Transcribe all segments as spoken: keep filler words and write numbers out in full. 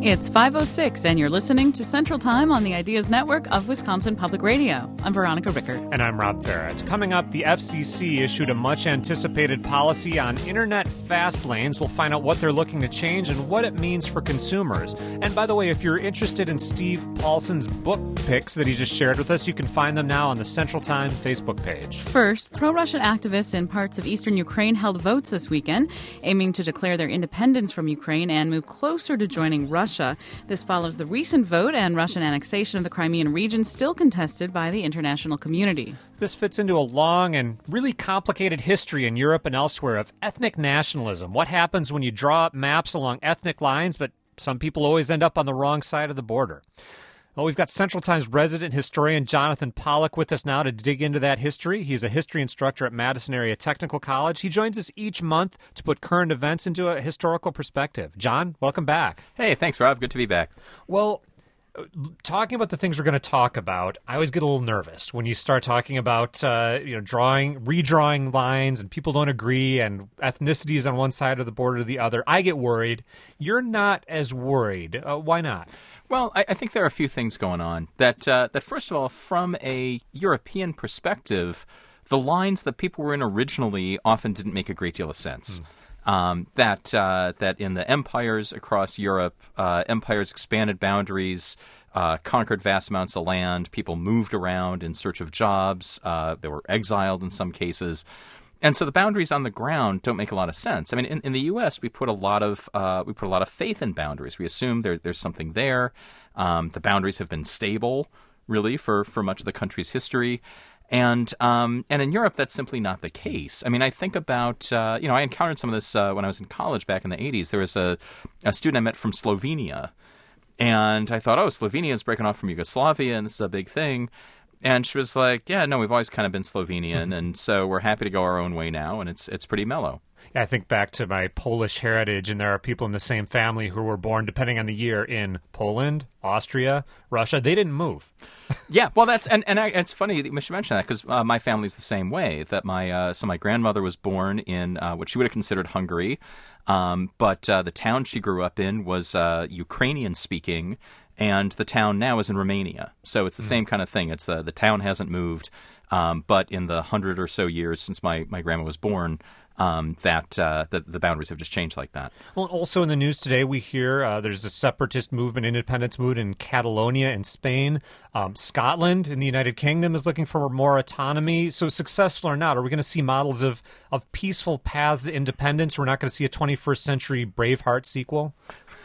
It's five oh six, and you're listening to Central Time on the Ideas Network of Wisconsin Public Radio. I'm Veronica Rickert. And I'm Rob Farrett. Coming up, the F C C issued a much-anticipated policy on internet fast lanes. We'll find out what they're looking to change and what it means for consumers. And by the way, if you're interested in Steve Paulson's book picks that he just shared with us, you can find them now on the Central Time Facebook page. First, pro-Russian activists in parts of eastern Ukraine held votes this weekend, aiming to declare their independence from Ukraine and move closer to joining Russia. This follows the recent vote and Russian annexation of the Crimean region, still contested by the international community. This fits into a long and really complicated history in Europe and elsewhere of ethnic nationalism. What happens when you draw up maps along ethnic lines, but some people always end up on the wrong side of the border? Well, we've got Central Times resident historian Jonathan Pollock with us now to dig into that history. He's a history instructor at Madison Area Technical College. He joins us each month to put current events into a historical perspective. John, welcome back. Hey, thanks, Rob. Good to be back. Well, talking about the things we're going to talk about, I always get a little nervous when you start talking about, uh, you know, drawing, redrawing lines and people don't agree and ethnicities on one side of the border to the other. I get worried. You're not as worried. Uh, why not? Well, I, I think there are a few things going on. That, uh, that first of all, from a European perspective, the lines that people were in originally often didn't make a great deal of sense. Mm. Um, that uh, that in the empires across Europe, uh, empires expanded boundaries, uh, conquered vast amounts of land, people moved around in search of jobs, uh, they were exiled in some cases. And so the boundaries on the ground don't make a lot of sense. I mean, in, in the U S, we put a lot of uh, we put a lot of faith in boundaries. We assume there, there's something there. Um, the boundaries have been stable, really, for, for much of the country's history. And um, and in Europe, that's simply not the case. I mean, I think about, uh, you know, I encountered some of this uh, when I was in college back in the eighties. There was a, a student I met from Slovenia. And I thought, oh, Slovenia is breaking off from Yugoslavia, and this is a big thing. And she was like, yeah, no, we've always kind of been Slovenian, and so we're happy to go our own way now, and it's it's pretty mellow. Yeah, I think back to my Polish heritage, and there are people in the same family who were born, depending on the year, in Poland, Austria, Russia. They didn't move. Yeah, well, that's and, and I, it's funny that you should mention that because uh, my family's the same way. That my uh, so my grandmother was born in uh, what she would have considered Hungary, um, but uh, the town she grew up in was uh, Ukrainian speaking. And the town now is in Romania. So it's the mm. same kind of thing. It's uh, the town hasn't moved, um, but in the hundred or so years since my, my grandma was born, um, that uh, the, the boundaries have just changed like that. Well, also in the news today, we hear uh, there's a separatist movement, independence movement in Catalonia in Spain. Um, Scotland in the United Kingdom is looking for more autonomy. So successful or not, are we going to see models of, of peaceful paths to independence? We're not going to see a twenty-first century Braveheart sequel?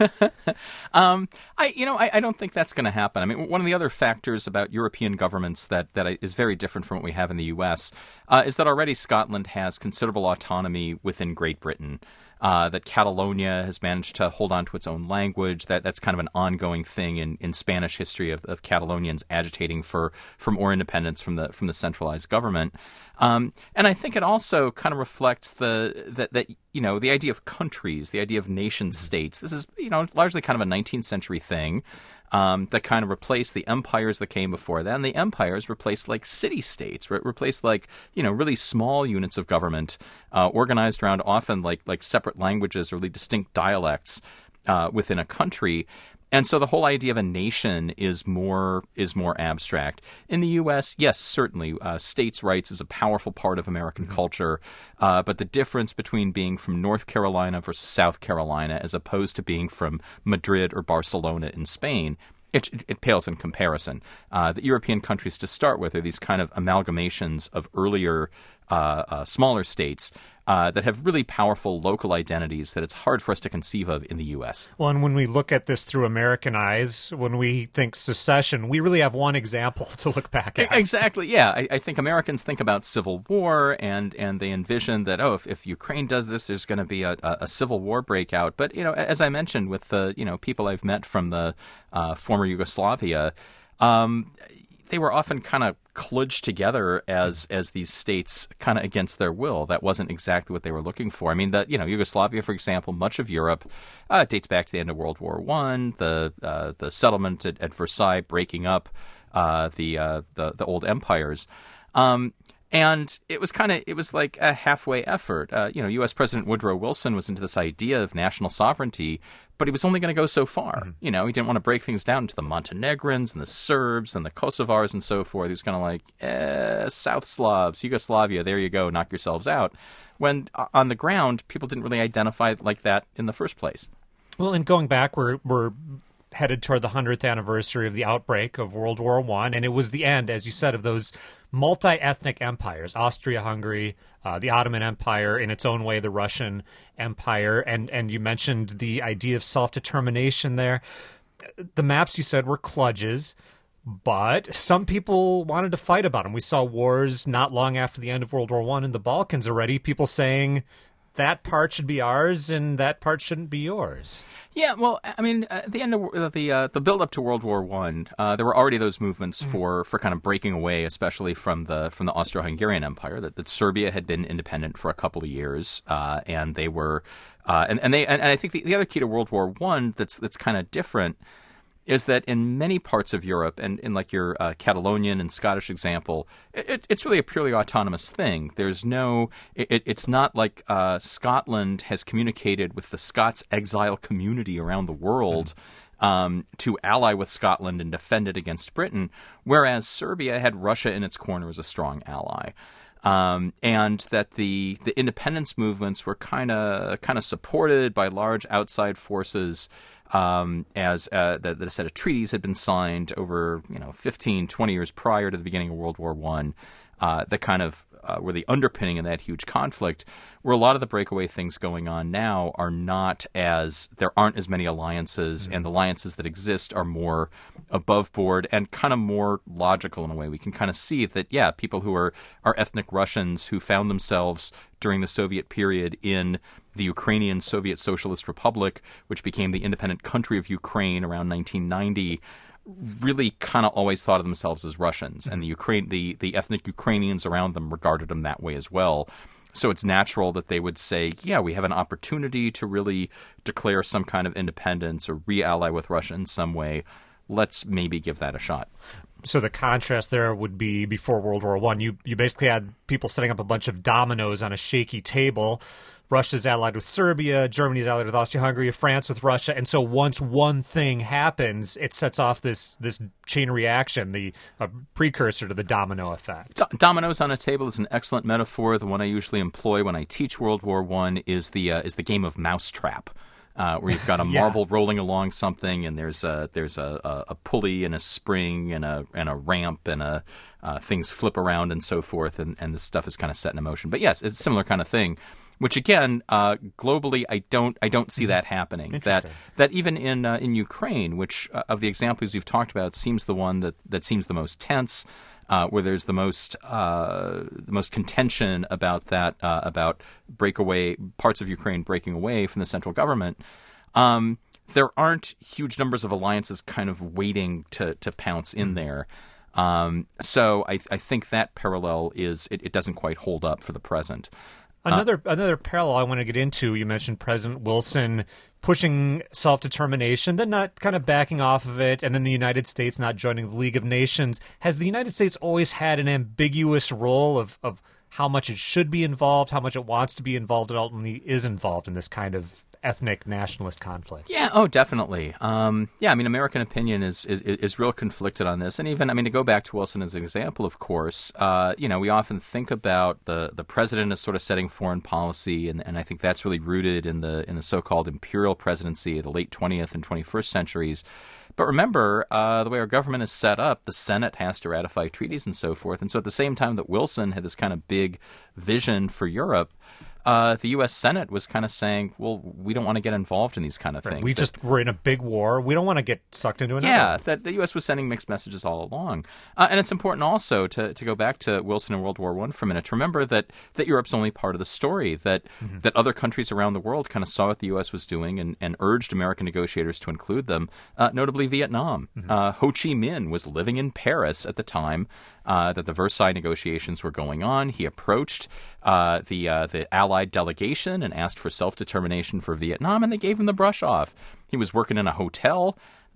um, I, you know, I, I don't think that's going to happen. I mean, one of the other factors about European governments that, that is very different from what we have in the U S uh, is that already Scotland has considerable autonomy within Great Britain. Uh, that Catalonia has managed to hold on to its own language. That that's kind of an ongoing thing in, in Spanish history of, of Catalonians agitating for, for more independence from the from the centralized government. Um, and I think it also kind of reflects the that, that you know the idea of countries, the idea of nation states. This is you know largely kind of a nineteenth century thing. Um, that kind of replaced the empires that came before that. And the empires replaced like city-states, re- replaced like, you know, really small units of government uh, organized around often like like separate languages or really distinct dialects uh, within a country. And so the whole idea of a nation is more is more abstract. In the U S, yes, certainly, uh, states' rights is a powerful part of American mm-hmm. culture. Uh, but the difference between being from North Carolina versus South Carolina, as opposed to being from Madrid or Barcelona in Spain, it, it pales in comparison. Uh, the European countries to start with are these kind of amalgamations of earlier uh, uh, smaller states Uh, that have really powerful local identities that it's hard for us to conceive of in the U S. Well, and when we look at this through American eyes, when we think secession, we really have one example to look back at. Exactly, yeah. I, I think Americans think about Civil War, and, and they envision that, oh, if, if Ukraine does this, there's going to be a, a, a Civil War breakout. But, you know, as I mentioned with the, you know, people I've met from the uh, former Yugoslavia, um, they were often kind of kludged together as as these states kind of against their will. That wasn't exactly what they were looking for. I mean, the, you know, Yugoslavia, for example, much of Europe uh, dates back to the end of World War One, the uh, the settlement at, at Versailles breaking up uh, the, uh, the the old empires. Um, And it was kind of, it was like a halfway effort. Uh, you know, U S. President Woodrow Wilson was into this idea of national sovereignty, but he was only going to go so far. Mm-hmm. You know, he didn't want to break things down into the Montenegrins and the Serbs and the Kosovars and so forth. He was kind of like, eh, South Slavs, Yugoslavia, there you go, knock yourselves out. When uh, on the ground, people didn't really identify like that in the first place. Well, and going back, we're we're headed toward the hundredth anniversary of the outbreak of World War One, and it was the end, as you said, of those multi-ethnic empires: Austria-Hungary, uh, the Ottoman Empire, in its own way, the Russian Empire, and and you mentioned the idea of self-determination there. The maps, you said, were kludges, but some people wanted to fight about them. We saw wars not long after the end of World War One in the Balkans already, people saying that part should be ours and that part shouldn't be yours. Yeah, well, I mean, at the end of the uh, the build up to World War One, uh, there were already those movements mm-hmm. for, for kind of breaking away, especially from the from the Austro-Hungarian Empire. That, that Serbia had been independent for a couple of years, uh, and they were, uh, and and they and, and I think the, the other key to World War One that's that's kind of different is that in many parts of Europe, and in like your uh, Catalonian and Scottish example, it, it's really a purely autonomous thing. There's no, it, it's not like uh, Scotland has communicated with the Scots exile community around the world mm-hmm. um, to ally with Scotland and defend it against Britain, whereas Serbia had Russia in its corner as a strong ally. Um, and that the the independence movements were kind of kind of supported by large outside forces. Um, as uh, that a set of treaties had been signed over, you know, fifteen, twenty years prior to the beginning of World War One, uh, that kind of uh, were the underpinning in that huge conflict, where a lot of the breakaway things going on now are not as, there aren't as many alliances, mm-hmm. and the alliances that exist are more above board and kind of more logical in a way. We can kind of see that, yeah, people who are, are ethnic Russians who found themselves during the Soviet period in the Ukrainian Soviet Socialist Republic, which became the independent country of Ukraine around nineteen ninety, really kind of always thought of themselves as Russians, and the Ukraine, the, the ethnic Ukrainians around them regarded them that way as well. So it's natural that they would say, yeah, we have an opportunity to really declare some kind of independence or re-ally with Russia in some way. Let's maybe give that a shot. So the contrast there would be before World War One. You you basically had people setting up a bunch of dominoes on a shaky table. Russia's allied with Serbia, Germany's allied with Austria-Hungary, France with Russia, and so once one thing happens, it sets off this this chain reaction, the a precursor to the domino effect. Do- dominoes on a table is an excellent metaphor. The one I usually employ when I teach World War One is the uh, is the game of mousetrap. Uh, where you've got a marble yeah. rolling along something, and there's a there's a, a, a pulley and a spring and a and a ramp and a uh, things flip around and so forth, and, and this stuff is kind of set in motion. But yes, it's a similar kind of thing. Which again, uh, globally, I don't I don't see that happening. That that even in uh, in Ukraine, which uh, of the examples you've talked about, seems the one that, that seems the most tense. Uh, where there's the most uh, the most contention about that uh, about breakaway parts of Ukraine breaking away from the central government. Um, there aren't huge numbers of alliances kind of waiting to to pounce in there. Um, so I, I think that parallel is it, it doesn't quite hold up for the present. Another uh, another parallel I want to get into. You mentioned President Wilson pushing self-determination, then not kind of backing off of it, and then the United States not joining the League of Nations. Has the United States always had an ambiguous role of, of how much it should be involved, how much it wants to be involved, and ultimately is involved in this kind of ethnic nationalist conflict? Yeah, oh, definitely. Um, yeah, I mean, American opinion is, is is real conflicted on this. And even, I mean, to go back to Wilson as an example, of course, uh, you know, we often think about the, the president as sort of setting foreign policy, and, and I think that's really rooted in the in the so-called imperial presidency of the late twentieth and twenty-first centuries. But remember, uh, the way our government is set up, the Senate has to ratify treaties and so forth. And so at the same time that Wilson had this kind of big vision for Europe, Uh, the U S Senate was kind of saying, well, we don't want to get involved in these kind of right. things. We that, just were in a big war. We don't want to get sucked into another Yeah, one. that the U S was sending mixed messages all along. Uh, and it's important also to, to go back to Wilson and World War One for a minute to remember that, that Europe's only part of the story, that mm-hmm. that other countries around the world kind of saw what the U S was doing and, and urged American negotiators to include them, uh, notably Vietnam. Mm-hmm. Uh, Ho Chi Minh was living in Paris at the time Uh, that the Versailles negotiations were going on. He approached uh, the uh, the Allied delegation and asked for self-determination for Vietnam, and they gave him the brush off. He was working in a hotel.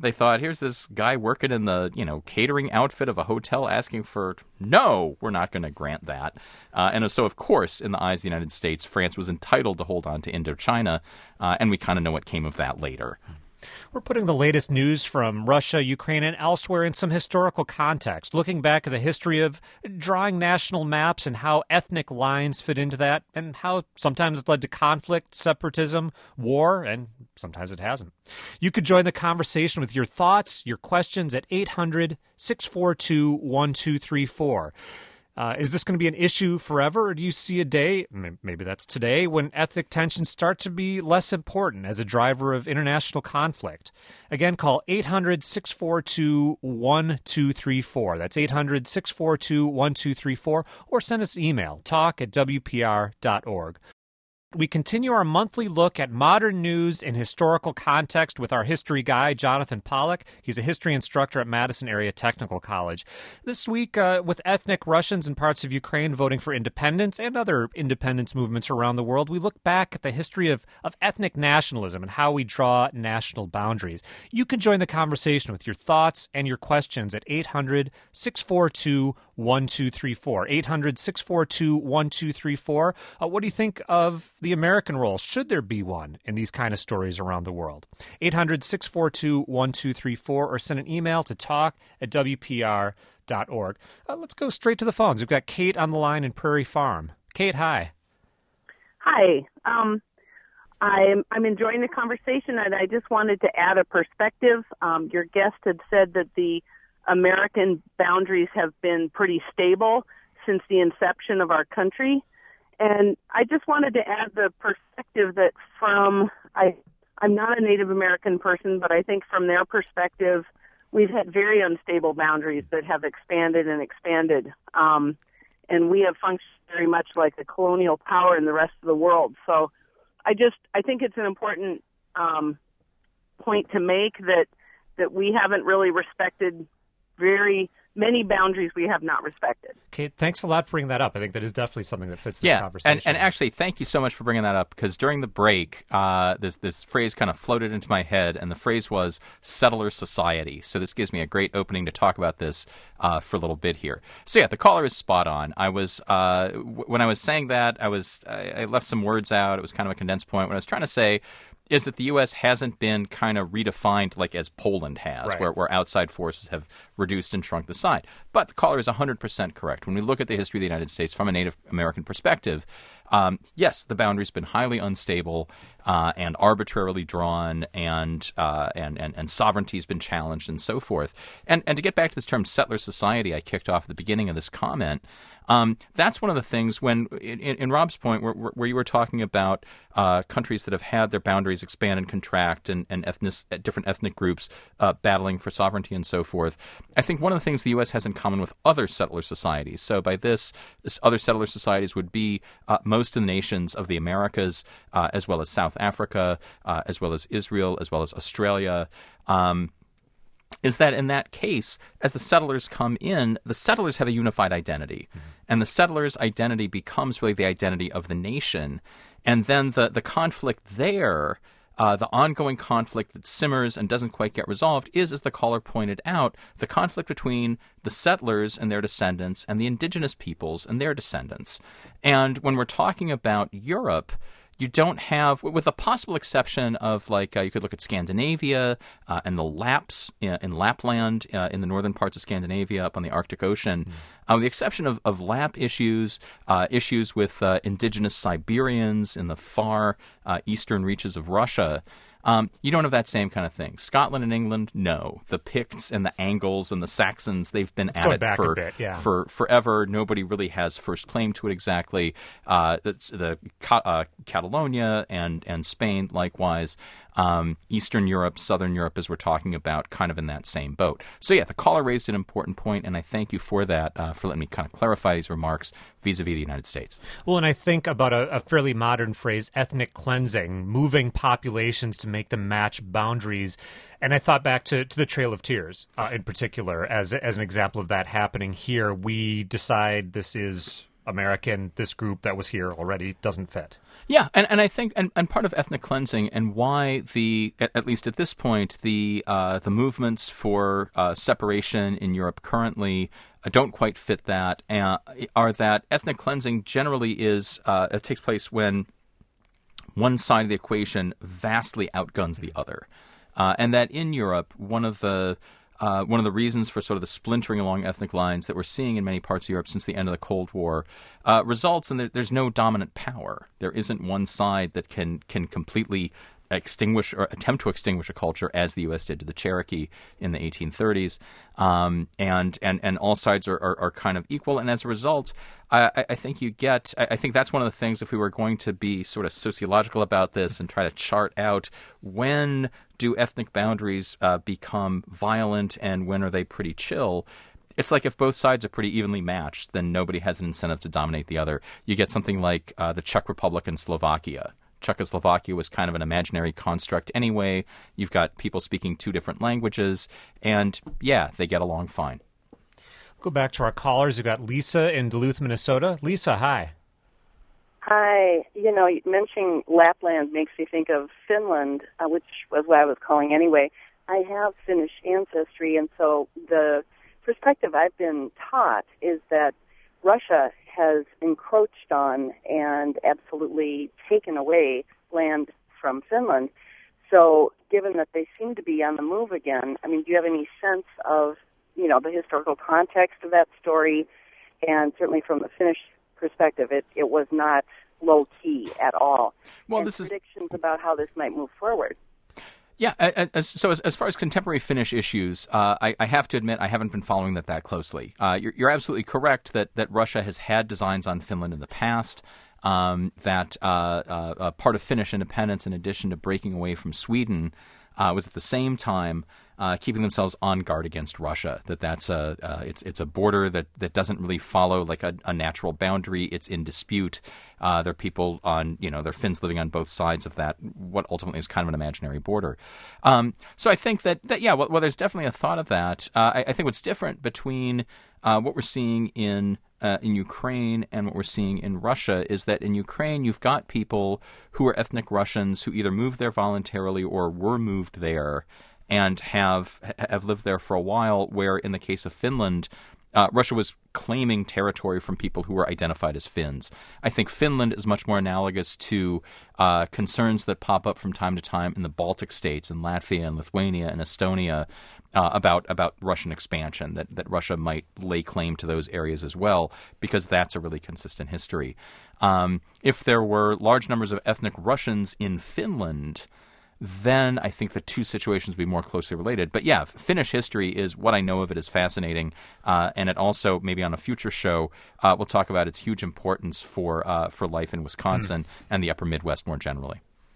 They thought, here's this guy working in the, you know, catering outfit of a hotel asking for, no, we're not going to grant that. Uh, and so, of course, in the eyes of the United States, France was entitled to hold on to Indochina, uh, and we kind of know what came of that later. We're putting the latest news from Russia, Ukraine, and elsewhere in some historical context, looking back at the history of drawing national maps and how ethnic lines fit into that, and how sometimes it's led to conflict, separatism, war, and sometimes it hasn't. You could join the conversation with your thoughts, your questions at eight hundred, six four two, one two three four. Uh, is this going to be an issue forever, or do you see a day, maybe that's today, when ethnic tensions start to be less important as a driver of international conflict? Again, call eight hundred, six four two, one two three four. That's eight hundred, six four two, one two three four, or send us an email, talk at w p r dot org. We continue our monthly look at modern news in historical context with our history guy, Jonathan Pollock. He's a history instructor at Madison Area Technical College. This week, uh, with ethnic Russians in parts of Ukraine voting for independence and other independence movements around the world, we look back at the history of, of ethnic nationalism and how we draw national boundaries. You can join the conversation with your thoughts and your questions at eight hundred, six four two, one two three four. eight hundred, six four two, one two three four. Uh, what do you think of the American role? Should there be one in these kind of stories around the world? eight hundred, six four two, one two three four, or send an email to talk at w p r dot org. Uh, let's go straight to the phones. We've got Kate on the line in Prairie Farm. Kate, hi. Hi. Um, I'm, I'm enjoying the conversation, and I just wanted to add a perspective. Um, your guest had said that the American boundaries have been pretty stable since the inception of our country. And I just wanted to add the perspective that from, I, I'm not a Native American person, but I think from their perspective, we've had very unstable boundaries that have expanded and expanded. Um, and we have functioned very much like a colonial power in the rest of the world. So I just, I think it's an important um, point to make that, that we haven't really respected very many boundaries we have not respected. Kate, thanks a lot for bringing that up. I think that is definitely something that fits this yeah, conversation. And, and actually, thank you so much for bringing that up, because during the break, uh, this, this phrase kind of floated into my head, and the phrase was settler society. So this gives me a great opening to talk about this uh, for a little bit here. So yeah, the caller is spot on. I was uh, w- when I was saying that, I was I, I left some words out. It was kind of a condensed point. What I was trying to say is that the U S hasn't been kind of redefined like as Poland has, right, where, where outside forces have reduced and shrunk the side. But the caller is one hundred percent correct. When we look at the history of the United States from a Native American perspective, um, yes, the boundary's been highly unstable uh, and arbitrarily drawn, and, uh, and and and sovereignty's been challenged and so forth. And and to get back to this term settler society I kicked off at the beginning of this comment, um, that's one of the things when, in, in Rob's point, where, where you were talking about uh, countries that have had their boundaries expand and contract, and, and ethnic, different ethnic groups uh, battling for sovereignty and so forth, I think one of the things the U S has in common with other settler societies, so by this, this other settler societies would be uh, most of the nations of the Americas, uh, as well as South Africa, uh, as well as Israel, as well as Australia, um, is that in that case, as the settlers come in, the settlers have a unified identity. Mm-hmm. And the settlers' identity becomes really the identity of the nation. And then the, the conflict there, uh, the ongoing conflict that simmers and doesn't quite get resolved is, as the caller pointed out, the conflict between the settlers and their descendants and the indigenous peoples and their descendants. And when we're talking about Europe, you don't have, with the possible exception of, like, uh, you could look at Scandinavia uh, and the Lapps in, in Lapland, uh, in the northern parts of Scandinavia up on the Arctic Ocean. Mm. Uh, with the exception of, of Lapp issues, uh, issues with uh, indigenous Siberians in the far uh, eastern reaches of Russia, Um, you don't have that same kind of thing. Scotland and England, no. The Picts and the Angles and the Saxons, they've been Let's at go it back for, a bit, yeah. for forever. Nobody really has first claim to it exactly. Uh, the the uh, Catalonia and, and Spain, likewise. Um, Eastern Europe, Southern Europe, as we're talking about, kind of in that same boat. So yeah, the caller raised an important point, and I thank you for that, uh, for letting me kind of clarify these remarks vis-a-vis the United States. Well, and I think about a, a fairly modern phrase, ethnic cleansing, moving populations to make them match boundaries. And I thought back to, to the Trail of Tears uh, in particular as as an example of that happening here. We decide this is American, this group that was here already doesn't fit. Yeah, and, and I think and, and part of ethnic cleansing and why the at, at least at this point the uh, the movements for uh, separation in Europe currently uh, don't quite fit that uh, are that ethnic cleansing generally is uh, it takes place when one side of the equation vastly outguns the other, uh, and that in Europe one of the Uh, one of the reasons for sort of the splintering along ethnic lines that we're seeing in many parts of Europe since the end of the Cold War uh, results in there, there's no dominant power. There isn't one side that can can completely extinguish or attempt to extinguish a culture as the U S did to the Cherokee in the eighteen thirties. Um, and, and, and all sides are, are, are kind of equal. And as a result, I, I think you get, I, I think that's one of the things, if we were going to be sort of sociological about this and try to chart out when do ethnic boundaries uh, become violent and when are they pretty chill, it's like if both sides are pretty evenly matched, then nobody has an incentive to dominate the other. You get something like uh, the Czech Republic and Slovakia. Czechoslovakia was kind of an imaginary construct anyway. You've got people speaking two different languages, and yeah, they get along fine. Go back to our callers. We've got Lisa in Duluth, Minnesota. Lisa, hi. Hi. You know, mentioning Lapland makes me think of Finland, uh, which was what I was calling anyway. I have Finnish ancestry, and so the perspective I've been taught is that Russia has encroached on and absolutely taken away land from Finland. So given that they seem to be on the move again, I mean, do you have any sense of, you know, the historical context of that story? And certainly from the Finnish perspective, it, it was not low-key at all. Well, and this is predictions about how this might move forward. Yeah, as, so as, as far as contemporary Finnish issues, uh, I, I have to admit I haven't been following that that closely. Uh, you're, you're absolutely correct that, that Russia has had designs on Finland in the past, um, that uh, uh, uh, part of Finnish independence, in addition to breaking away from Sweden, uh, was at the same time uh, keeping themselves on guard against Russia. That that's a uh, it's it's a border that, that doesn't really follow like a, a natural boundary. It's in dispute. Uh, there are people on, you know, there are Finns living on both sides of that, what ultimately is kind of an imaginary border. Um, so I think that, that yeah, well, well, there's definitely a thought of that. Uh, I, I think what's different between uh, what we're seeing in uh, in Ukraine and what we're seeing in Russia is that in Ukraine you've got people who are ethnic Russians who either moved there voluntarily or were moved there and have have lived there for a while, where in the case of Finland, Uh, Russia was claiming territory from people who were identified as Finns. I think Finland is much more analogous to uh, concerns that pop up from time to time in the Baltic states, in Latvia and Lithuania and Estonia, uh, about about Russian expansion, that, that Russia might lay claim to those areas as well, because that's a really consistent history. Um, if there were large numbers of ethnic Russians in Finland, then I think the two situations would be more closely related. But yeah, Finnish history is what I know of it is fascinating, uh, and it also, maybe on a future show, uh, we'll talk about its huge importance for uh, for life in Wisconsin mm. and the upper Midwest more generally.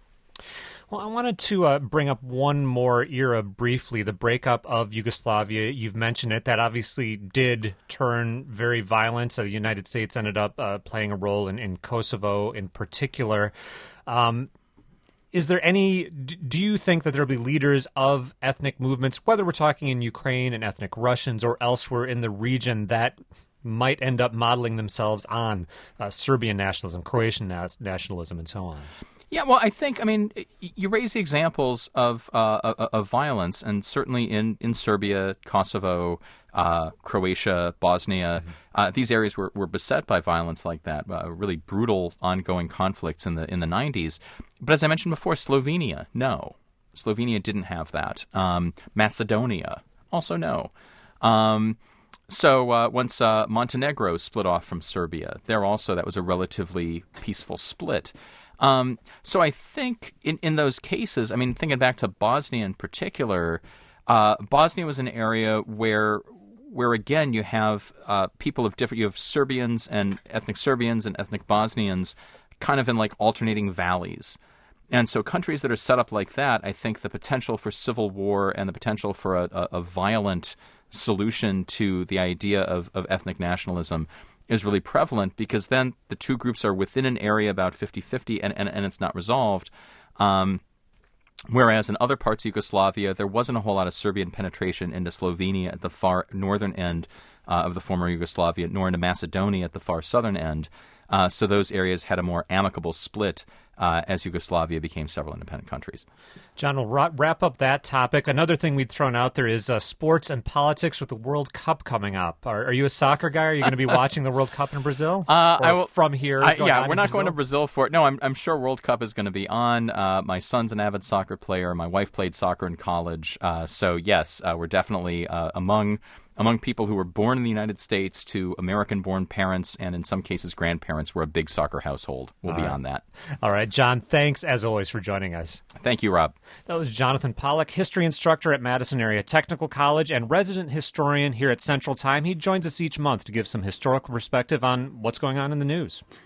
Well, I wanted to uh, bring up one more era briefly, the breakup of Yugoslavia. You've mentioned it. That obviously did turn very violent. So the United States ended up uh, playing a role in, in Kosovo in particular. Um Is there any, do you think that there will be leaders of ethnic movements, whether we're talking in Ukraine and ethnic Russians or elsewhere in the region, that might end up modeling themselves on uh, Serbian nationalism, Croatian nas- nationalism, and so on? Yeah, well, I think, I mean, you raise the examples of uh, of violence, and certainly in, in Serbia, Kosovo, uh, Croatia, Bosnia, mm-hmm. uh, these areas were, were beset by violence like that, uh, really brutal ongoing conflicts in the in the nineties. But as I mentioned before, Slovenia, no. Slovenia didn't have that. Um, Macedonia, also no. Um, so uh, once uh, Montenegro split off from Serbia, there also, that was a relatively peaceful split. Um, so I think in, in those cases, I mean, thinking back to Bosnia in particular, uh, Bosnia was an area where, where again, you have uh, people of different, you have Serbians and ethnic Serbians and ethnic Bosnians kind of in like alternating valleys. And so countries that are set up like that, I think the potential for civil war and the potential for a, a, a violent solution to the idea of, of ethnic nationalism is really prevalent, because then the two groups are within an area about fifty-fifty and, and, and it's not resolved. Um, whereas in other parts of Yugoslavia, there wasn't a whole lot of Serbian penetration into Slovenia at the far northern end uh, of the former Yugoslavia, nor into Macedonia at the far southern end. Uh, so those areas had a more amicable split uh, as Yugoslavia became several independent countries. John, we'll ra- wrap up that topic. Another thing we'd thrown out there is uh, sports and politics with the World Cup coming up. Are, are you a soccer guy? Are you going to be watching the World Cup in Brazil? Uh, or I will, from here? I, going yeah, on we're in not Brazil? going to Brazil for it. No, I'm, I'm sure World Cup is going to be on. Uh, my son's an avid soccer player. My wife played soccer in college. Uh, so, yes, uh, we're definitely uh, among... Among people who were born in the United States to American-born parents and, in some cases, grandparents, we're a big soccer household. We'll All be right. on that. All right, John, thanks, as always, for joining us. Thank you, Rob. That was Jonathan Pollock, history instructor at Madison Area Technical College and resident historian here at Central Time. He joins us each month to give some historical perspective on what's going on in the news.